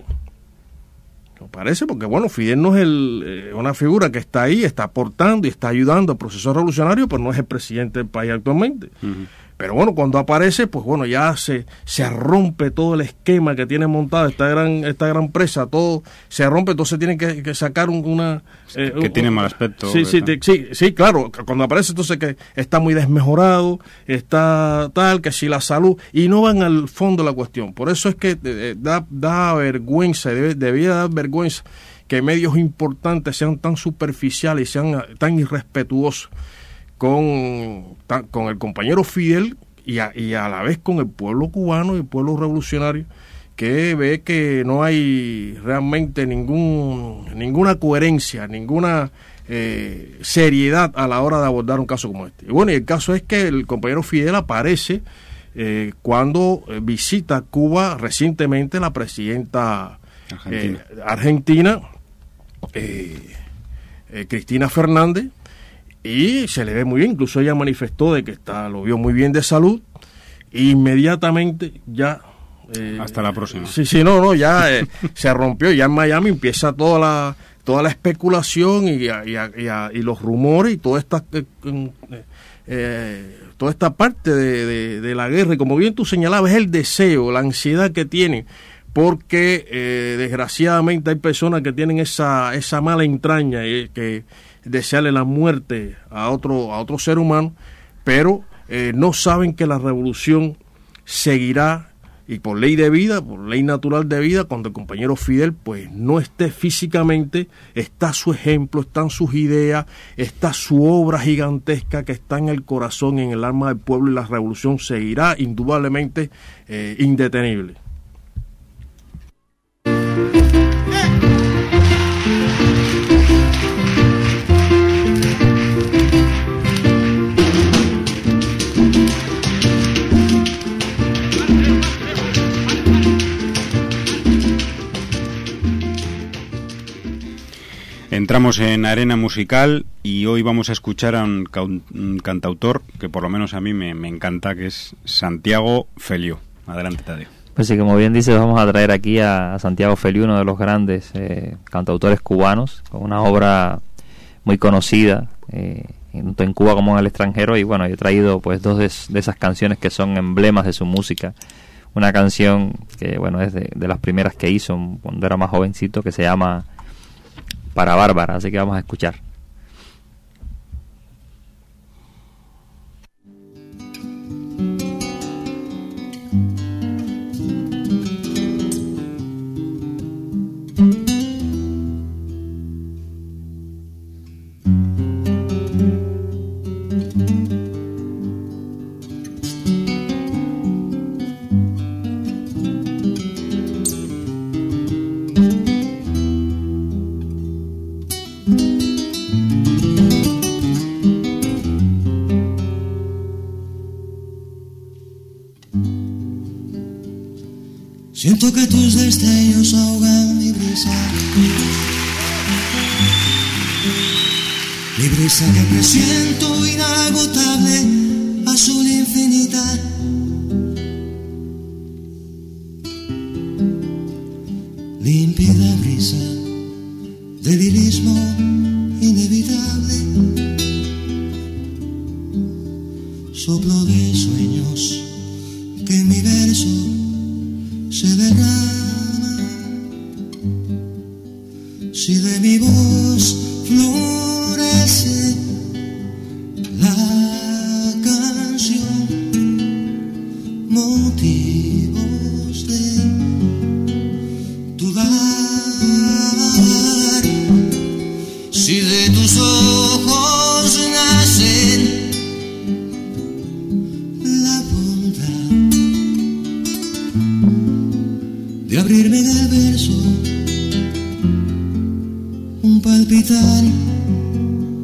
aparece porque bueno, Fidel no es el, eh, una figura que está ahí, está aportando y está ayudando al proceso revolucionario, pero no es el presidente del país actualmente. Uh-huh. Pero bueno, cuando aparece, pues bueno, ya se, se rompe todo el esquema que tiene montado esta gran esta gran presa, todo se rompe, entonces tienen que, que sacar un, una... Eh, que un, tiene mal aspecto. Sí, sí, te, sí, sí, claro, cuando aparece entonces que está muy desmejorado, está tal, que si la salud, y no van al fondo de la cuestión. Por eso es que eh, da, da vergüenza, debe, debía dar vergüenza que medios importantes sean tan superficiales y sean tan irrespetuosos con, con el compañero Fidel y a, y a la vez con el pueblo cubano y el pueblo revolucionario, que ve que no hay realmente ningún ninguna coherencia, ninguna eh, seriedad a la hora de abordar un caso como este. Y bueno, y el caso es que el compañero Fidel aparece eh, cuando visita Cuba recientemente la presidenta argentina, eh, argentina eh, eh, Cristina Fernández, y se le ve muy bien, incluso ella manifestó de que está, lo vio muy bien de salud, e inmediatamente ya... Eh, hasta la próxima. Sí, sí, no, no, ya eh, se rompió, ya en Miami empieza toda la toda la especulación y, y, y, y los rumores y toda esta eh, eh, toda esta parte de, de, de la guerra, y como bien tú señalabas, es el deseo, la ansiedad que tienen, porque eh, desgraciadamente hay personas que tienen esa esa mala entraña eh, que desearle la muerte a otro a otro ser humano, pero eh, no saben que la revolución seguirá, y por ley de vida, por ley natural de vida, cuando el compañero Fidel pues no esté físicamente, está su ejemplo, están sus ideas, está su obra gigantesca que está en el corazón y en el alma del pueblo, y la revolución seguirá indudablemente eh, indetenible. Entramos en arena musical y hoy vamos a escuchar a un, un cantautor que por lo menos a mí me, me encanta, que es Santiago Feliú. Adelante, Tadeo. Pues sí, como bien dices, vamos a traer aquí a, a Santiago Feliú, uno de los grandes eh, cantautores cubanos, con una obra muy conocida, eh, tanto en Cuba como en el extranjero, y bueno, he traído pues dos de, de esas canciones que son emblemas de su música. Una canción que bueno es de, de las primeras que hizo cuando era más jovencito, que se llama Para Bárbara, así que vamos a escuchar. Siento que tus destellos ahogan mi brisa, mi brisa que presiento inagotable, azul infinita. Límpida brisa de lirismo inevitable, soplo de sueños que en mi verso se derrama. Si de mi voz florece la canción, motivos de dudar. Si de tus ojos nacen la voluntad de abrirme en el verso, un palpitar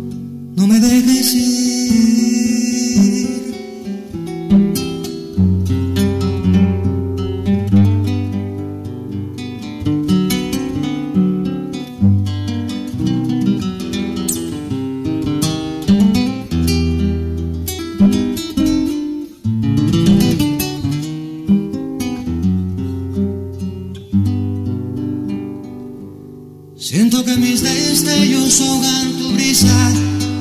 destellos ahogan tu brisa,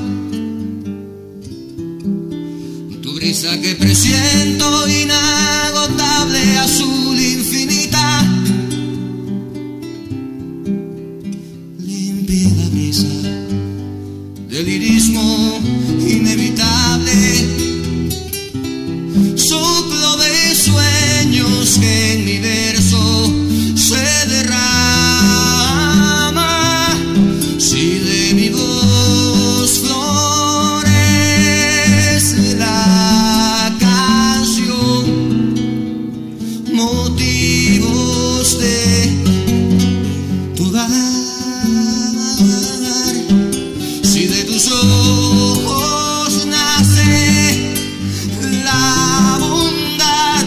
tu brisa que presiento inagotable, azul infinita, límpida brisa del lirismo inevitable, soplo de sueños que en mi verso se derrama. Si de mi voz florece la canción, motivos de tu dar, si de tus ojos nace la bondad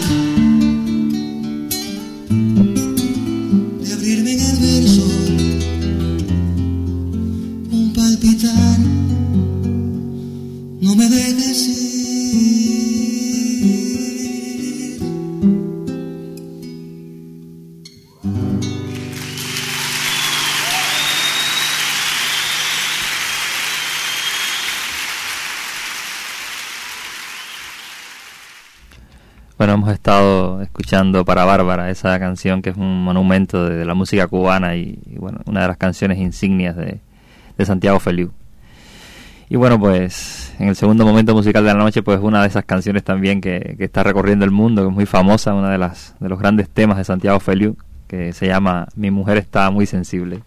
de abrirme en el verso, un palpitar, no me dejes ir. Bueno, hemos estado escuchando Para Bárbara, esa canción que es un monumento de, de la música cubana y, y bueno, una de las canciones insignias de, de Santiago Feliú. Y bueno, pues en el segundo momento musical de la noche, pues una de esas canciones también que, que está recorriendo el mundo, que es muy famosa, una de las de los grandes temas de Santiago Feliú, que se llama Mi mujer está muy sensible.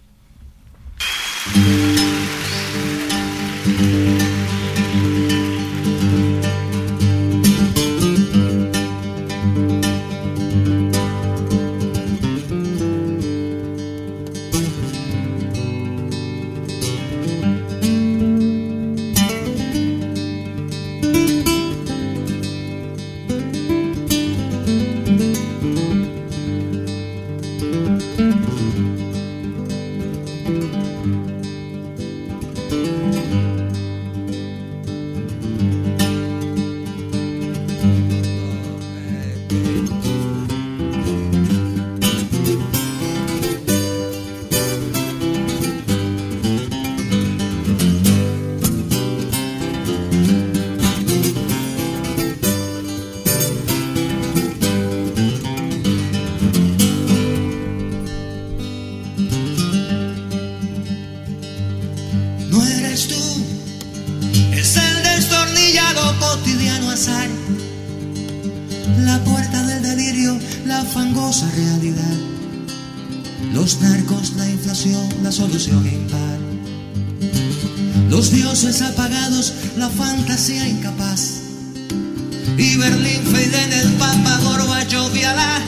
La puerta del delirio, la fangosa realidad, los narcos, la inflación, la solución impar, los dioses apagados, la fantasía incapaz, y Berlín, Feiden, el Papa, Gorbachov y Alá.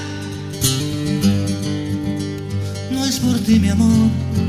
No es por ti, mi amor.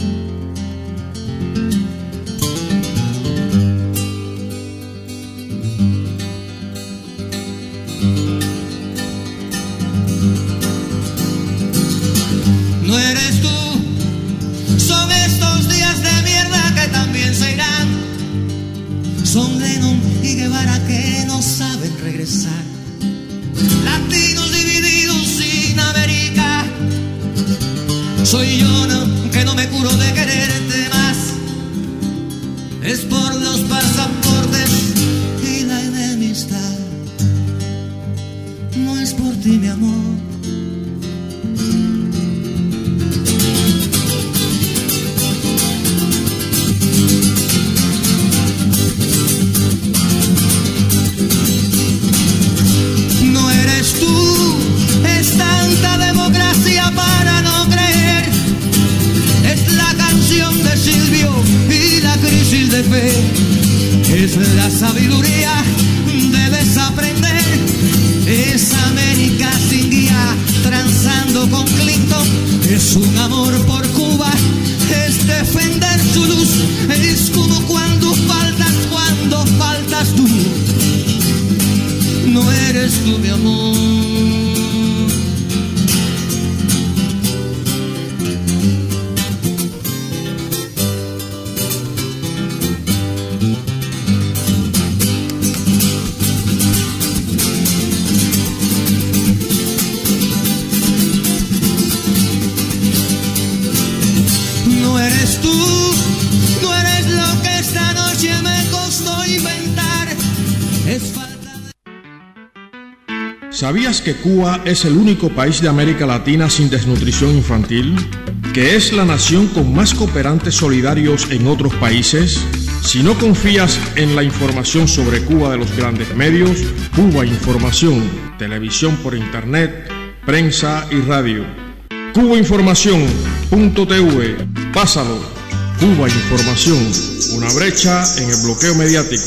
No eres tú, son estos días de mierda que también se irán. Son Lennon y Guevara que no saben regresar. Latinos divididos sin América. Soy yo no, que no me curo de quererte más. Es por los pasaportes y la enemistad. No es por ti, mi amor. Es la sabiduría, debes aprender. Es América sin guía, transando con Clinton. Es un amor por Cuba, es defender su luz. Es como cuando faltas, cuando faltas tú. No eres tú, mi amor. ¿Sabías que Cuba es el único país de América Latina sin desnutrición infantil? ¿Que es la nación con más cooperantes solidarios en otros países? Si no confías en la información sobre Cuba de los grandes medios, Cuba Información, televisión por internet, prensa y radio. Cuba Información punto t v, pásalo. Cuba Información, una brecha en el bloqueo mediático.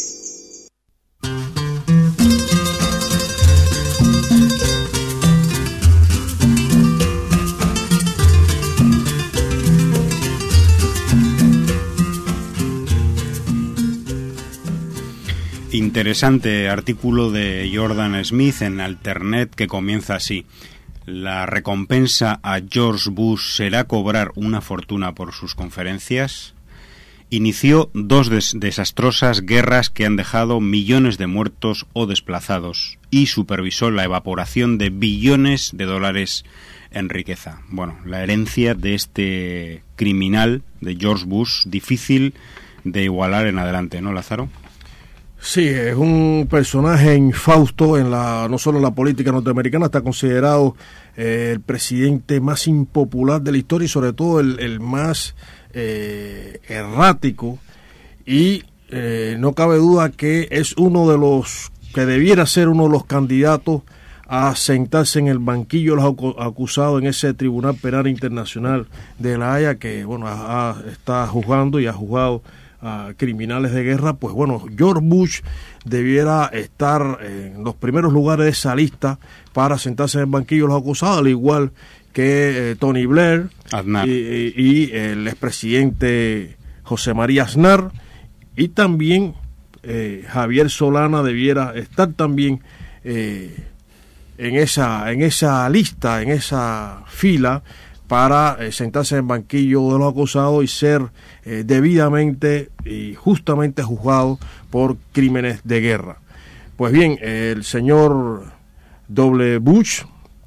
Interesante artículo de Jordan Smith en Alternet que comienza así: la recompensa a George Bush será cobrar una fortuna por sus conferencias. Inició dos des- desastrosas guerras que han dejado millones de muertos o desplazados y supervisó la evaporación de billones de dólares en riqueza. Bueno, la herencia de este criminal de George Bush, difícil de igualar en adelante, ¿no, Lázaro? Sí, es un personaje infausto en la, no solo en la política norteamericana, está considerado eh, el presidente más impopular de la historia y sobre todo el, el más eh, errático, y eh, no cabe duda que es uno de los que debiera ser uno de los candidatos a sentarse en el banquillo de los acusados en ese Tribunal Penal Internacional de La Haya, que bueno a, a, está juzgando y ha juzgado a criminales de guerra. Pues bueno, George Bush debiera estar en los primeros lugares de esa lista para sentarse en el banquillo de los acusados, al igual que eh, Tony Blair y, y, y el expresidente José María Aznar, y también eh, Javier Solana debiera estar también eh, en esa en esa lista, en esa fila, para eh, sentarse en el banquillo de los acusados y ser eh, debidamente y justamente juzgado por crímenes de guerra. Pues bien, el señor W. Bush,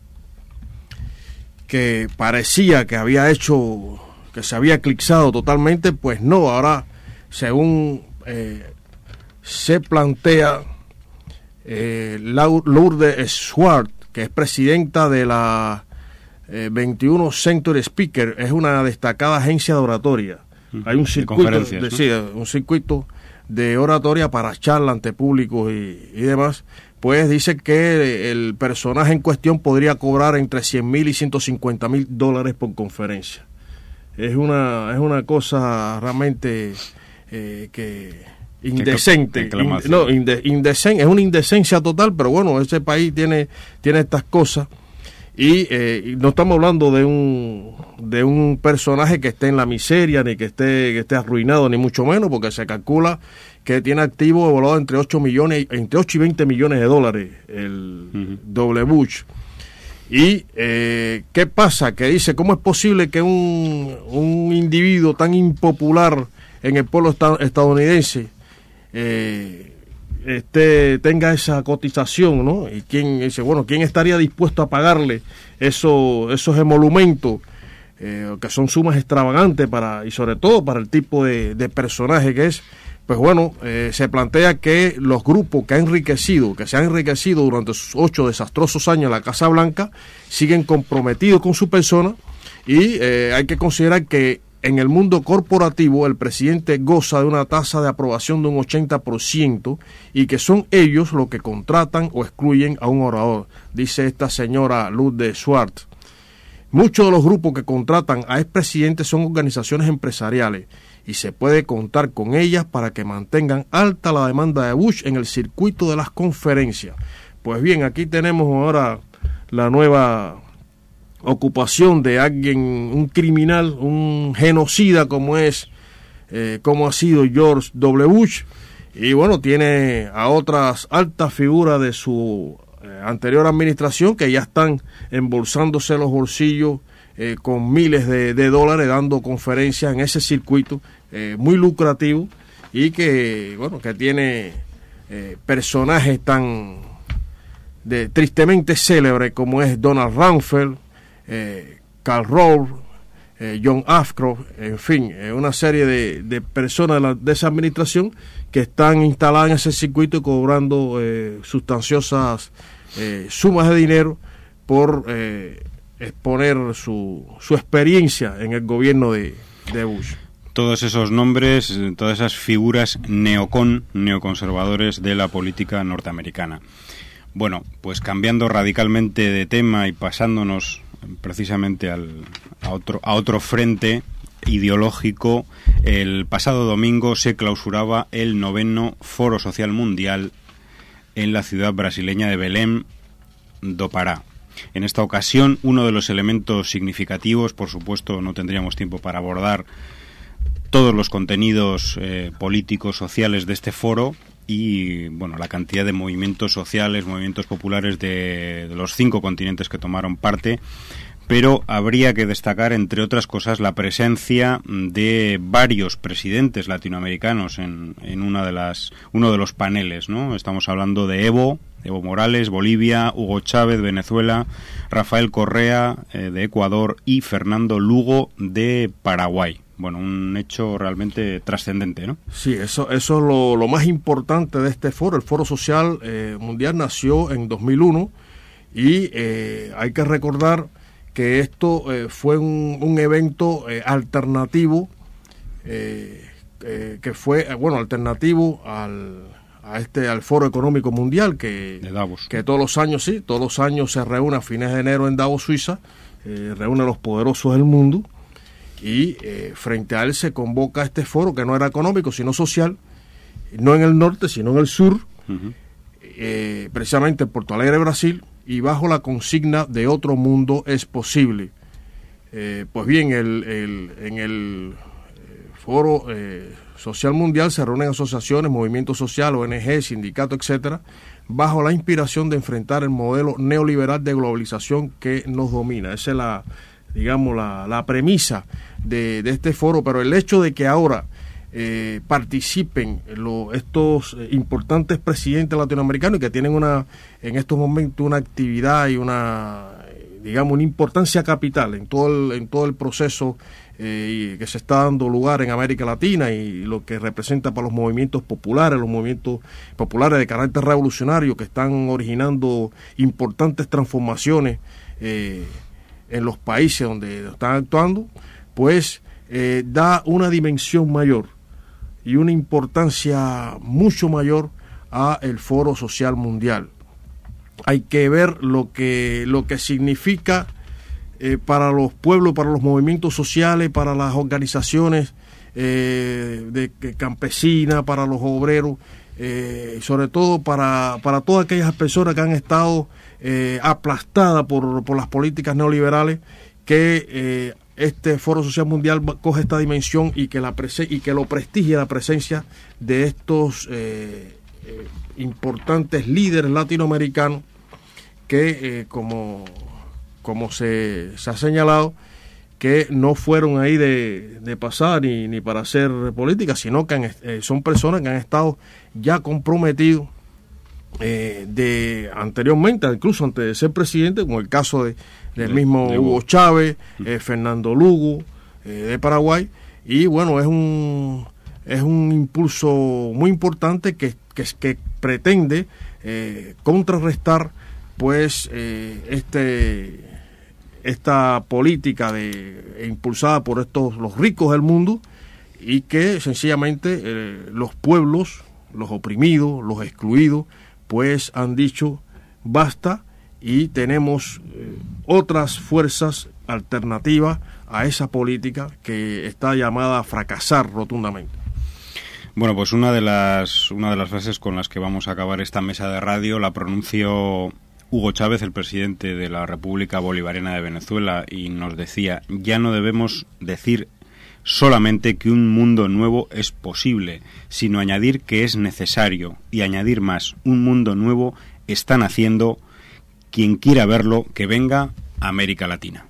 que parecía que había hecho, que se había eclipsado totalmente, pues no, ahora según eh, se plantea, eh, Lourdes Schwartz, que es presidenta de la Eh, veintiuno Century Speaker, es una destacada agencia de oratoria. Mm, Hay un circuito de, ¿no? sí, un circuito de oratoria para charla ante públicos y, y demás. Pues dice que el personaje en cuestión podría cobrar entre cien mil y ciento cincuenta mil dólares por conferencia. Es una es una cosa realmente eh, que indecente, in, no, inde, indecen, es una indecencia total, pero bueno, ese país tiene tiene estas cosas. Y eh, no estamos hablando de un de un personaje que esté en la miseria, ni que esté que esté arruinado, ni mucho menos, porque se calcula que tiene activo evaluado entre ocho millones, entre ocho y veinte millones de dólares el uh-huh. W. Bush. Y eh, ¿qué pasa? Que dice, ¿cómo es posible que un, un individuo tan impopular en el pueblo estadounidense eh, Este, tenga esa cotización, ¿no? Y quién dice, bueno, ¿quién estaría dispuesto a pagarle eso, esos emolumentos, eh, que son sumas extravagantes para, y sobre todo para el tipo de, de personaje que es? Pues bueno, eh, se plantea que los grupos que han enriquecido, que se han enriquecido durante sus ocho desastrosos años en la Casa Blanca, siguen comprometidos con su persona, y eh, hay que considerar que en el mundo corporativo el presidente goza de una tasa de aprobación de un ochenta por ciento, y que son ellos los que contratan o excluyen a un orador, dice esta señora Lourdes Schwartz. Muchos de los grupos que contratan a expresidentes son organizaciones empresariales y se puede contar con ellas para que mantengan alta la demanda de Bush en el circuito de las conferencias. Pues bien, aquí tenemos ahora la nueva ocupación de alguien, un criminal, un genocida como es, eh, como ha sido George W. Bush, y bueno, tiene a otras altas figuras de su eh, anterior administración que ya están embolsándose los bolsillos eh, con miles de, de dólares, dando conferencias en ese circuito eh, muy lucrativo, y que bueno, que tiene eh, personajes tan de, tristemente célebres como es Donald Rumsfeld, Eh, Karl Rove, eh, John Ashcroft, en fin, eh, una serie de, de personas de, la, de esa administración que están instaladas en ese circuito y cobrando eh, sustanciosas eh, sumas de dinero por eh, exponer su, su experiencia en el gobierno de, de Bush. Todos esos nombres, todas esas figuras neocon, neoconservadores de la política norteamericana. Bueno, pues cambiando radicalmente de tema y pasándonos precisamente al, a, otro, a otro frente ideológico, el pasado domingo se clausuraba el noveno Foro Social Mundial en la ciudad brasileña de Belém do Pará. En esta ocasión, uno de los elementos significativos, por supuesto no tendríamos tiempo para abordar todos los contenidos eh, políticos, sociales de este foro y bueno, la cantidad de movimientos sociales, movimientos populares de, de los cinco continentes que tomaron parte, pero habría que destacar, entre otras cosas, la presencia de varios presidentes latinoamericanos en, en una de las, uno de los paneles, ¿no? Estamos hablando de Evo, Evo Morales, Bolivia, Hugo Chávez, Venezuela, Rafael Correa, eh, de Ecuador, y Fernando Lugo, de Paraguay. Bueno, un hecho realmente trascendente, ¿no? Sí, eso, eso es lo, lo más importante de este foro. El Foro Social eh, Mundial nació en dos mil uno y eh, hay que recordar que esto eh, fue un, un evento eh, alternativo, eh, eh, que fue, eh, bueno, alternativo al, a este, al Foro Económico Mundial, que, de Davos, que todos los años, sí, todos los años se reúne a fines de enero en Davos, Suiza, eh, reúne a los poderosos del mundo, y eh, frente a él se convoca este foro, que no era económico, sino social, no en el norte, sino en el sur, uh-huh. eh, precisamente en Porto Alegre, Brasil, y bajo la consigna de otro mundo es posible. Eh, pues bien, el, el, en el Foro eh, Social Mundial se reúnen asociaciones, movimientos sociales, O N G, sindicatos, etcétera, bajo la inspiración de enfrentar el modelo neoliberal de globalización que nos domina. Esa es la, digamos, la, la premisa de, de este foro, pero el hecho de que ahora Eh, participen lo, estos eh, importantes presidentes latinoamericanos y que tienen una en estos momentos una actividad y una eh, digamos una importancia capital en todo el, en todo el proceso eh, que se está dando lugar en América Latina y lo que representa para los movimientos populares, los movimientos populares de carácter revolucionario que están originando importantes transformaciones eh, en los países donde están actuando, pues eh, da una dimensión mayor y una importancia mucho mayor a el Foro Social Mundial. Hay que ver lo que lo que significa eh, para los pueblos, para los movimientos sociales, para las organizaciones eh, de, de campesinas, para los obreros, eh, sobre todo para, para todas aquellas personas que han estado eh, aplastadas por, por las políticas neoliberales, que eh, este Foro Social Mundial coge esta dimensión y que la prese- y que lo prestigie la presencia de estos eh, eh, importantes líderes latinoamericanos que, eh, como, como se, se ha señalado, que no fueron ahí de, de pasar ni, ni para hacer política, sino que han, eh, son personas que han estado ya comprometidos eh, de anteriormente, incluso antes de ser presidente, como el caso de del mismo de, de Hugo Chávez, eh, Fernando Lugo, eh, de Paraguay, y bueno, es un es un impulso muy importante que, que, que pretende eh, contrarrestar pues eh, este esta política de impulsada por estos los ricos del mundo y que sencillamente eh, los pueblos, los oprimidos, los excluidos, pues han dicho basta. Y tenemos eh, otras fuerzas alternativas a esa política que está llamada a fracasar rotundamente. Bueno, pues una de las una de las frases con las que vamos a acabar esta mesa de radio la pronunció Hugo Chávez, el presidente de la República Bolivariana de Venezuela, y nos decía: ya no debemos decir solamente que un mundo nuevo es posible, sino añadir que es necesario, y añadir más: un mundo nuevo está naciendo. Quien quiera verlo, que venga a América Latina.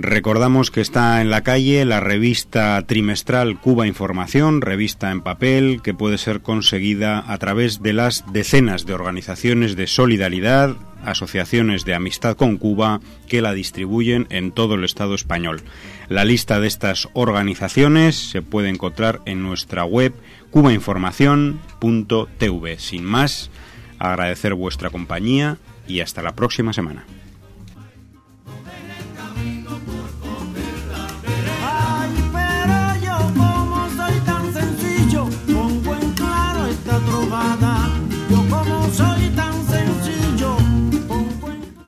Recordamos que está en la calle la revista trimestral Cuba Información, revista en papel que puede ser conseguida a través de las decenas de organizaciones de solidaridad, asociaciones de amistad con Cuba que la distribuyen en todo el Estado español. La lista de estas organizaciones se puede encontrar en nuestra web cuba información punto t v. Sin más, agradecer vuestra compañía y hasta la próxima semana.